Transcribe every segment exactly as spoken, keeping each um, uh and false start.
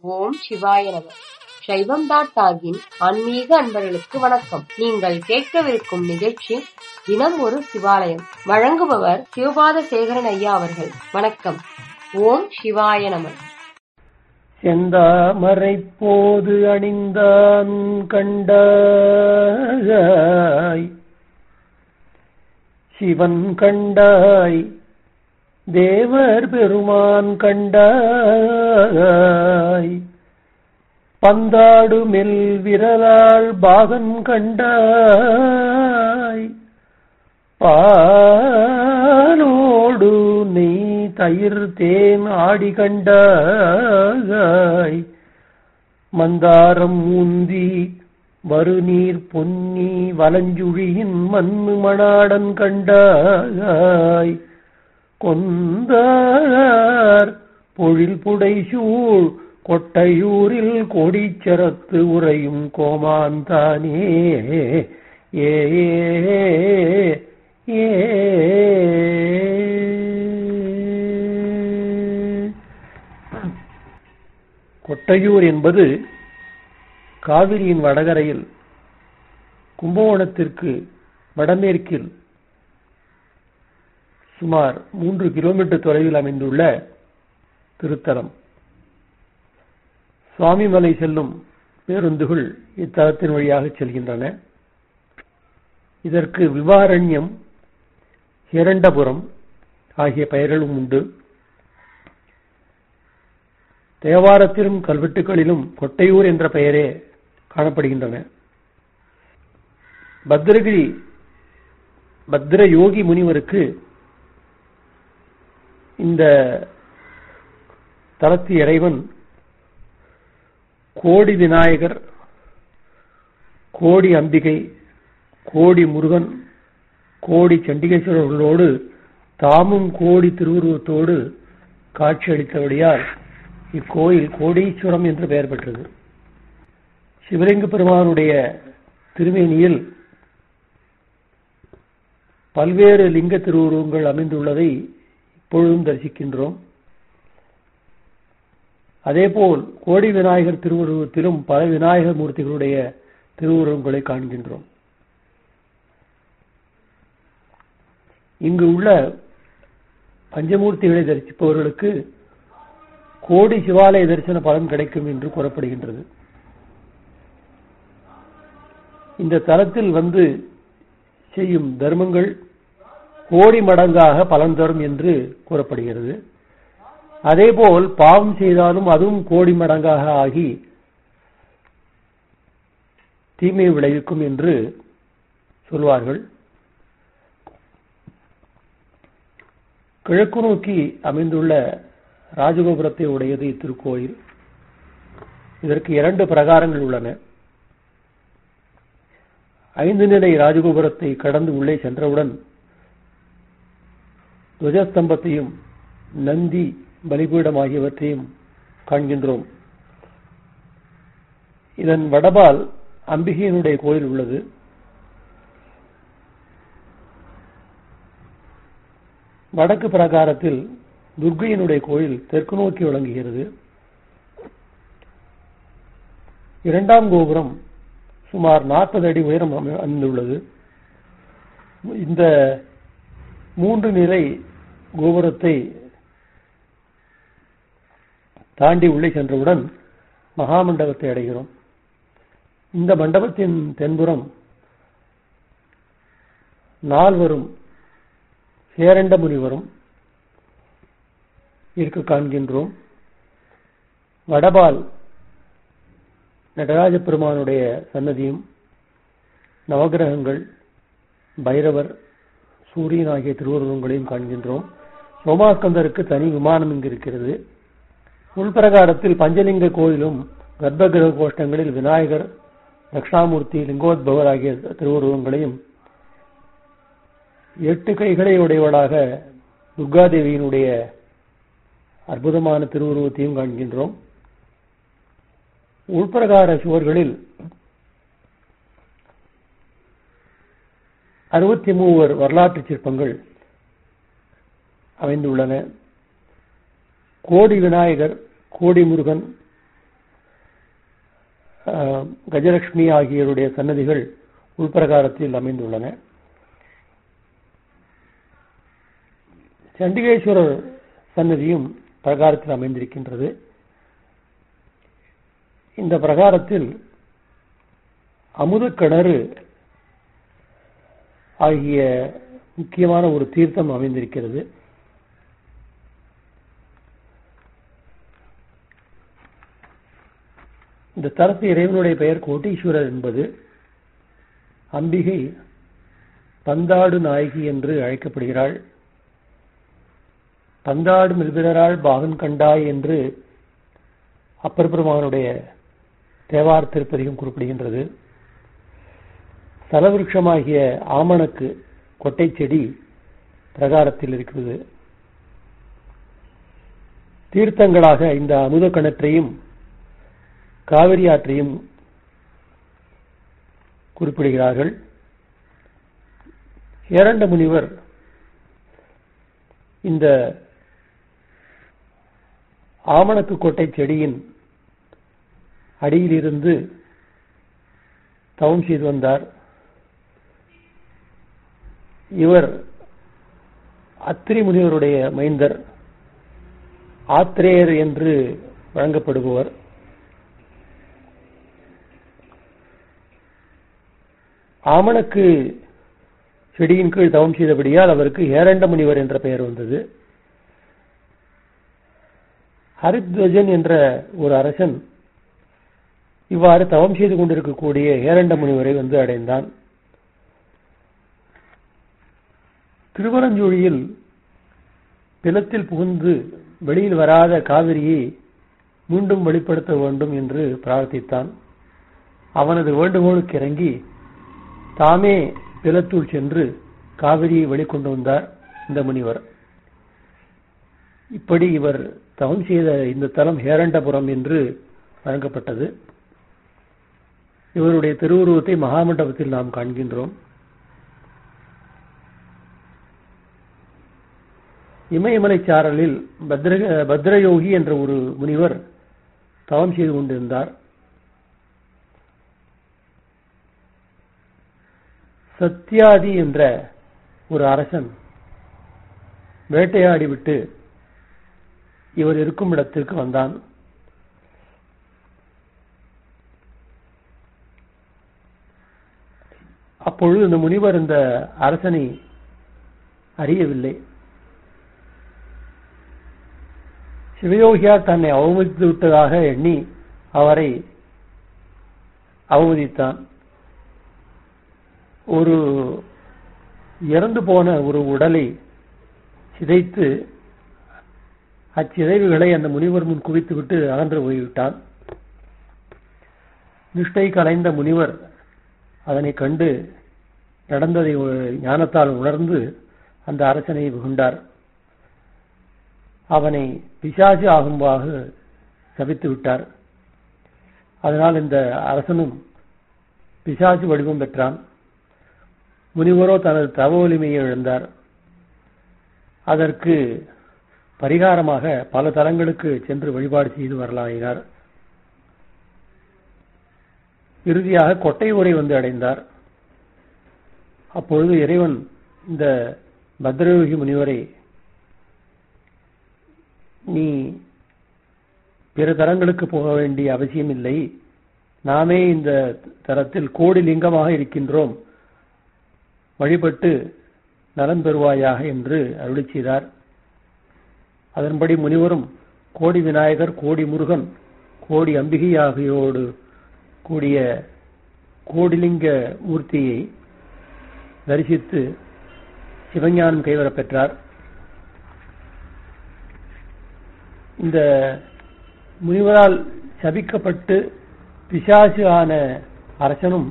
ஓம் சிவாய நம. சைவம் டாட் டாகின் ஆன்மீக அன்பர்களுக்கு வணக்கம். நீங்கள் கேட்கவிருக்கும் நிகழ்ச்சி தினம் ஒரு சிவாலயம். வழங்குபவர் சிவபாத சேகரன் ஐயா அவர்கள். வணக்கம். ஓம் சிவாய நம. செந்தாமரை போது அணிந்தான் கண்டாய், சிவன் கண்டாய், தேவர் பெருமான் கண்டாய், பந்தாடு மெல் விரலாள் பாகன் கண்டாய், பாலோடு நெய் தயிர் தேன் ஆடி கண்டாய், மந்தாரம் ஊந்தி வருநீர் பொன்னி வலஞ்சுழியின் மண்ணு மணாடன் கண்டாய், கொந்தார் பொழில் புடைசூழ் கொட்டையூரில் கோடீச்சரத்து உறையும் கோமாந்தானே. ஏ ஏ கொட்டையூர் என்பது காவிரியின் வடகரையில் கும்பகோணத்திற்கு வடமேற்கில் சுமார் மூன்று கிலோமீட்டர் தொலைவில் அமைந்துள்ள திருத்தலம். சுவாமிமலை செல்லும் பேருந்துகள் இத்தலத்தின் வழியாக செல்கின்றன. இதற்கு விவாரண்யம், ஹிரண்டபுரம் ஆகிய பெயர்களும் உண்டு. தேவாரத்திலும் கல்வெட்டுகளிலும் கொட்டையூர் என்ற பெயரே காணப்படுகின்றன. பத்ரகிரி பத்ர யோகி முனிவருக்கு இந்த தலத்து இறைவன் கோடி விநாயகர், கோடி அம்பிகை, கோடி முருகன், கோடி சண்டிகேஸ்வரர்களோடு தாமும் கோடி திருவுருவத்தோடு காட்சியளித்தபடியால் இக்கோயில் கோடீஸ்வரம் என்று பெயர் பெற்றது. சிவலிங்க பெருமானுடைய திருமேனியில் பல்வேறு லிங்க திருவுருவங்கள் அமைந்துள்ளதை இப்பொழுதும் தரிசிக்கின்றோம். அதேபோல் கோடி விநாயகர் திருவுருவத்திலும் பல விநாயகர் மூர்த்திகளுடைய திருவுருவங்களை காண்கின்றோம். இங்கு உள்ள பஞ்சமூர்த்திகளை தரிசிப்பவர்களுக்கு கோடி சிவாலய தரிசன பலன் கிடைக்கும் என்று கூறப்படுகின்றது. இந்த தலத்தில் வந்து செய்யும் தர்மங்கள் கோடி மடங்காக பலன் தரும் என்று கூறப்படுகிறது. அதேபோல் பாவம் செய்தாலும் அதுவும் கோடி மடங்காக ஆகி தீமை விளைவிக்கும் என்று சொல்வார்கள். கிழக்கு நோக்கி அமைந்துள்ள ராஜகோபுரத்தை உடையது இத்திருக்கோயில். இதற்கு இரண்டு பிரகாரங்கள் உள்ளன. ஐந்து நிலை ராஜகோபுரத்தை கடந்து உள்ளே சென்றவுடன் துவஜஸ்தம்பத்தையும் நந்தி பலிபீடம் ஆகியவற்றையும் காண்கின்றோம். இதன் வடபால் அம்பிகையினுடைய கோயில் உள்ளது. வடக்கு பிரகாரத்தில் துர்க்கையினுடைய கோயில் தெற்கு நோக்கி விளங்குகிறது. இரண்டாம் கோபுரம் சுமார் நாற்பது அடி உயரம் அமைந்துள்ளது. இந்த மூன்று நிலை கோபுரத்தை தாண்டி உள்ளே சென்றவுடன் மகாமண்டபத்தை அடைகிறோம். இந்த மண்டபத்தின் தென்புறம் நால்வரும் சேரண்ட முனிவரும் இருக்க காண்கின்றோம். வடபால் நடராஜ பெருமானுடைய சன்னதியும் நவகிரகங்கள், பைரவர், சூரியன் ஆகிய திருவுருவங்களையும் காண்கின்றோம். சோமாஸ்கந்தருக்கு தனி விமானம் இங்கு இருக்கிறது. உள்பிரகாரத்தில் பஞ்சலிங்க கோயிலும் கர்ப்பகிரக கோஷ்டங்களில் விநாயகர், தட்சிணாமூர்த்தி, லிங்கோத்பவர் ஆகிய திருவுருவங்களையும் எட்டு கைகளை உடையவளாக துர்காதேவியினுடைய அற்புதமான திருவுருவத்தையும் காண்கின்றோம். உள்பிரகார சுவர்களில் அறுபத்தி மூவர் வரலாற்று சிற்பங்கள் அமைந்துள்ளன. கோடி விநாயகர், கோடி முருகன், கஜலட்சுமி ஆகியோருடைய சன்னதிகள் உள்பிரகாரத்தில் அமைந்துள்ளன. சண்டிகேஸ்வரர் சன்னதியும் பிரகாரத்தில் அமைந்திருக்கின்றது. இந்த பிரகாரத்தில் அமுதக்கிணறு ஆகிய முக்கியமான ஒரு தீர்த்தம் அமைந்திருக்கிறது. இந்த தலத்து இறைவனுடைய பெயர் கோட்டீஸ்வரர் என்பது. அம்பிகை பந்தாடு நாயகி என்று அழைக்கப்படுகிறாள். பந்தாடு மில்பிடராள் பாகன் கண்டாய் என்று அப்பர் பெருமானுடைய தேவார திருப்பதிகம் குறிப்பிடுகின்றது. சலவிருஷமாகிய ஆமணக்கு கொட்டை செடி பிரகாரத்தில் இருக்கிறது. தீர்த்தங்களாக இந்த அமுத கிணற்றையும் காவிரி ஆற்றையும் குறிப்பிடுகிறார்கள். ஏரண்ட முனிவர் இந்த ஆமணக்கு கொட்டை செடியின் அடியிலிருந்து தவம் செய்து வந்தார். இவர் அத்திரி முனிவருடைய மைந்தர், ஆத்ரேயர் என்று வழங்கப்படுபவர். ஆமணக்கு செடியின் கீழ் தவம் செய்தபடியால் அவருக்கு ஏரண்ட முனிவர் என்ற பெயர் வந்தது. ஹரித்வஜன் என்ற ஒரு அரசன் இவ்வாறு தவம் செய்து கொண்டிருக்கக்கூடிய ஏரண்ட முனிவரை வந்து அடைந்தான். திருவரஞ்சூழியில் பிலத்தில் புகுந்து வெளியில் வராத காவிரியை மீண்டும் வெளிப்படுத்த வேண்டும் என்று பிரார்த்தித்தான். அவனது வேண்டுகோளுக்கு இறங்கி தாமே பிலத்தூர் சென்று காவிரியை வெளிக்கொண்டு வந்தார் இந்த முனிவர். இப்படி இவர் தவம் செய்த இந்த தலம் ஹேரண்டபுரம் என்று வழங்கப்பட்டது. இவருடைய திருவுருவத்தை மகாமண்டபத்தில் நாம் காண்கின்றோம். இமயமலை சாரலில் பத்ர பத்ரயோகி என்ற ஒரு முனிவர் தவம் செய்து கொண்டிருந்தார். சத்யாதி என்ற ஒரு அரசன் வேட்டையாடிவிட்டு இவர் இருக்கும் இடத்திற்கு வந்தான். அப்பொழுது இந்த முனிவர் இந்த அரசனை அறியவில்லை. சிவயோகியார் தன்னை அவமதித்து விட்டதாக எண்ணி அவரை அவமதித்தான். ஒரு இறந்து போன ஒரு உடலை சிதைத்து அச்சிதைவுகளை அந்த முனிவர் முன் குவித்துவிட்டு அகன்று போய்விட்டான். நிஷ்டை கலைந்த முனிவர் அதனை கண்டு நடந்ததை ஞானத்தால் உணர்ந்து அந்த அரசனை வெகுண்டார். அவனை பிசாசு ஆகும்பாக சபித்து விட்டார். அதனால் இந்த அரசனும் பிசாசு வடிவம் பெற்றான். முனிவரோ தனது தவ வலிமையை இழந்தார். அதற்கு பரிகாரமாக பல தலங்களுக்கு சென்று வழிபாடு செய்து வரலாயினார். இறுதியாக கொட்டை ஊரை வந்து அடைந்தார். அப்பொழுது இறைவன் இந்த பத்ரயோகி முனிவரை, நீ பிற தலங்களுக்கு போக வேண்டிய அவசியம் இல்லை, நாமே இந்த தலத்தில் கோடி லிங்கமாக இருக்கின்றோம், வழிபட்டு நலன் பெறுவாயாக என்று அருளி செய்தார். அதன்படி முனிவரும் கோடி விநாயகர், கோடி முருகன், கோடி அம்பிகை ஆகியோடு கூடிய கோடிலிங்க மூர்த்தியை தரிசித்து சிவஞானம் கைவரப் பெற்றார். இந்த முனிவரால் சபிக்கப்பட்டு பிசாசு ஆன அரசனும்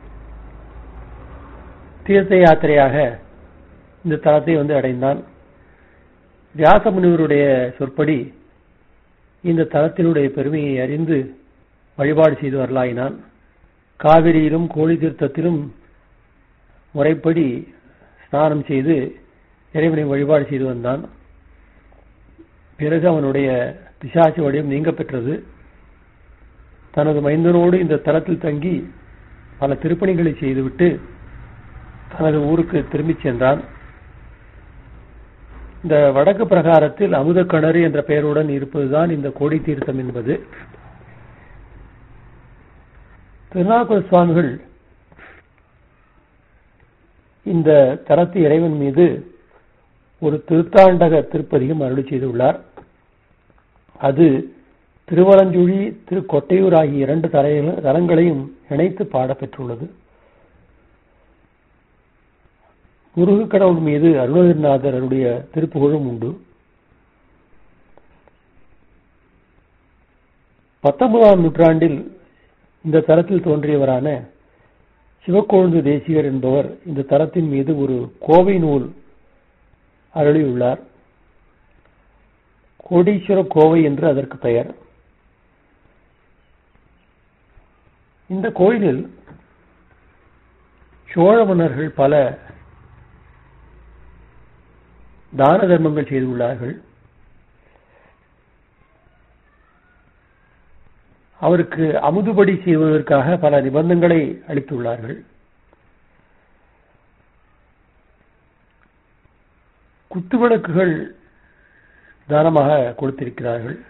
தீர்த்த யாத்திரையாக இந்த தலத்தை வந்து அடைந்தான். வியாச முனிவருடைய சொற்படி இந்த தலத்தினுடைய பெருமையை அறிந்து வழிபாடு செய்து வரலாயினான். காவிரியிலும் கோழி தீர்த்தத்திலும் முறைப்படி ஸ்நானம் செய்து இறைவனை வழிபாடு செய்து வந்தான். பிறகு அவனுடைய பிசாசு வடிவம் நீங்க பெற்றது. தனது மைந்தனோடு இந்த தலத்தில் தங்கி பல திருப்பணிகளை செய்துவிட்டு தனது ஊருக்கு திரும்பிச் சென்றான். இந்த வடக்கு பிரகாரத்தில் அமுத கிணறு என்ற பெயருடன் இருப்பதுதான் இந்த கோடி தீர்த்தம் என்பது. திருநாவுக்கரசு சுவாமிகள் இந்த தலத்து இறைவன் மீது ஒரு திருத்தாண்டக திருப்பதிகம் அருளி செய்துள்ளார். அது திருவலஞ்சுழி, திரு கொட்டையூர் ஆகிய இரண்டு தலங்களையும் இணைத்து பாடப்பெற்றுள்ளது. முருகு கடவுள் மீது அருணகிரிநாதர் அவருடைய திருப்புகழும் உண்டு. பத்தொன்பதாம் நூற்றாண்டில் இந்த தலத்தில் தோன்றியவரான சிவக்கொழுந்து தேசிகர் என்பவர் இந்த தலத்தின் மீது ஒரு கோவை நூல் அருளியுள்ளார். கோடீஸ்வர கோவை என்று அதற்கு பெயர். இந்த கோயிலில் சோழ மன்னர்கள் பல தான தர்மங்கள் செய்துள்ளார்கள். அவருக்கு அமுதுபடி செய்வதற்காக பல நிபந்தனைகளை அளித்துள்ளார்கள். குத்துவிளக்குகள் தானமாக கொடுத்திருக்கிறார்கள்.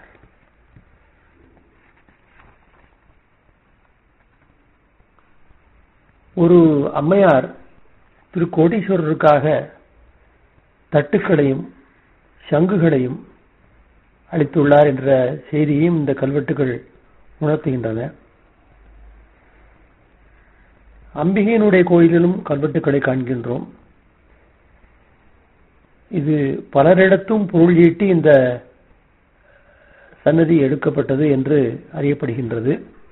ஒரு அம்மையார் திரு கோடீஸ்வரருக்காக தட்டுக்களையும் சங்குகளையும் அளித்துள்ளார் என்ற செய்தியையும் இந்த கல்வெட்டுகள் உணர்த்துகின்றன. அம்பிகையினுடைய கோயிலிலும் கல்வெட்டுக்களை காண்கின்றோம். இது பலரிடத்தும் பொருள் ஈட்டி இந்த சன்னதி எடுக்கப்பட்டது என்று அறியப்படுகின்றது.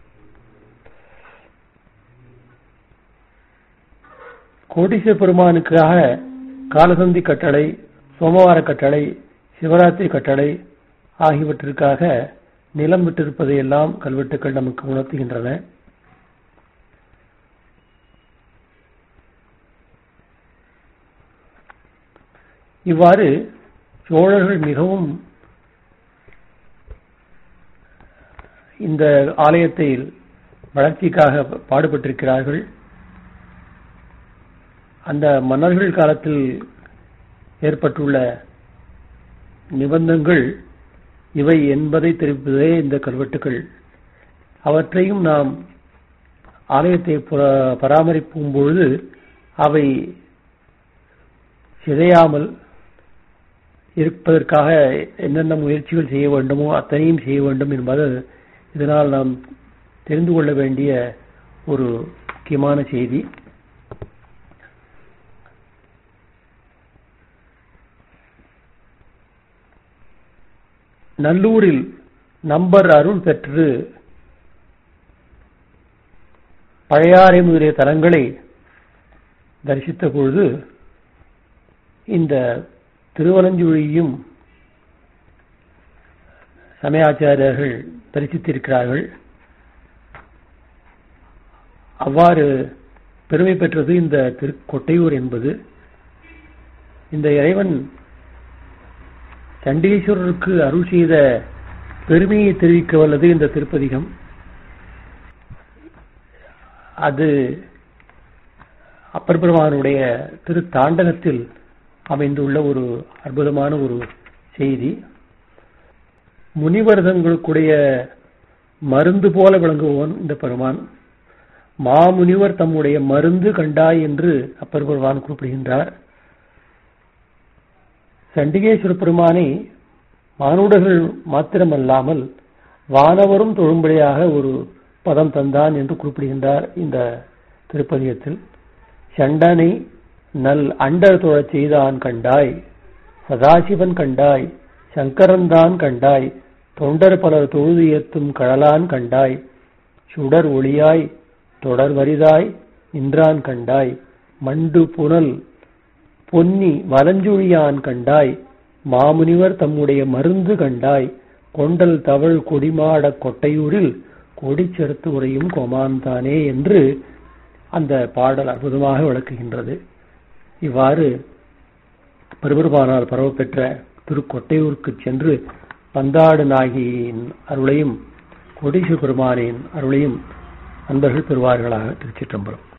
கோடீஸ்வர பெருமானுக்காக காலசந்தி கட்டளை, சோமவார கட்டளை, சிவராத்திரி கட்டளை ஆகியவற்றிற்காக நிலம் விட்டிருப்பதையெல்லாம் கல்வெட்டுக்கள் நமக்கு உணர்த்துகின்றன. இவ்வாறு சோழர்கள் மிகவும் இந்த ஆலயத்தை வளர்ச்சிக்காக பாடுபட்டிருக்கிறார்கள். அந்த மன்னர்கள் காலத்தில் ஏற்பட்டுள்ள நிபந்தங்கள் இவை என்பதை தெரிவிப்பதே இந்த கல்வெட்டுக்கள். அவற்றையும் நாம் ஆலயத்தை பராமரிக்கும் பொழுது அவை சிதையாமல் இருப்பதற்காக என்னென்ன முயற்சிகள் செய்ய வேண்டுமோ அத்தனையும் செய்ய வேண்டும் என்பது இதனால் நாம் தெரிந்து கொள்ள வேண்டிய ஒரு முக்கியமான செய்தி. நல்லூரில் நம்பர் அருள் பெற்று பழையாறை முதலிய தலங்களை தரிசித்த பொழுது இந்த திருவலஞ்சுழியையும் சமயாச்சாரியர்கள் தரிசித்திருக்கிறார்கள். அவ்வாறு பெருமை பெற்றது இந்த திரு கொட்டையூர் என்பது. இந்த இறைவன் சண்டீஸ்வரருக்கு அருள் செய்த பெருமையை தெரிவிக்க வல்லது இந்த திருப்பதிகம். அது அப்பர் பெருமானுடைய திரு தாண்டகத்தில் அமைந்துள்ள ஒரு அற்புதமான ஒரு செய்தி. முனிவர்தங்களுக்குடைய மருந்து போல விளங்குபவன் இந்த பெருமான். மாமுனிவர் தம்முடைய மருந்து கண்டாய் என்று அப்பர் பெருமான் குறிப்பிடுகின்றார். சண்டிகேஸ்வர பெருமானை மானுடர்கள் மாத்திரமல்லாமல் வானவரும் தொழும்படியாக ஒரு பதம் தந்தான் என்று குறிப்பிடுகின்றார் இந்த திருப்பதிகத்தில். சண்டனை நல் அண்டர் தொழச் செய்தான் கண்டாய், சதாசிவன் கண்டாய், சங்கரன்தான் கண்டாய், தொண்டர் பலர் தொழுது ஏத்தும் கழலான் கண்டாய், சுடர் ஒளியாய் தொடர் வரிதாய் நின்றான் கண்டாய், மண்டு புனல் பொன்னி வலஞ்சுழியான் கண்டாய், மாமுனிவர் தம்முடைய மருந்து கண்டாய், கொண்டல் தவழ் கொடிமாட கொட்டையூரில் கொடிச்செருத்து உரையும் கோமான்தானே என்று அந்த பாடல் அற்புதமாக விளக்குகின்றது. இவ்வாறு பெருமானார் பரவப்பெற்ற திருக்கொட்டையூருக்கு சென்று பந்தாடு நாகியின் அருளையும் கோடீஸ்வர பெருமானின் அருளையும் அன்பர்கள் பெறுவார்களாக. திருச்சிற்றம்பலம்.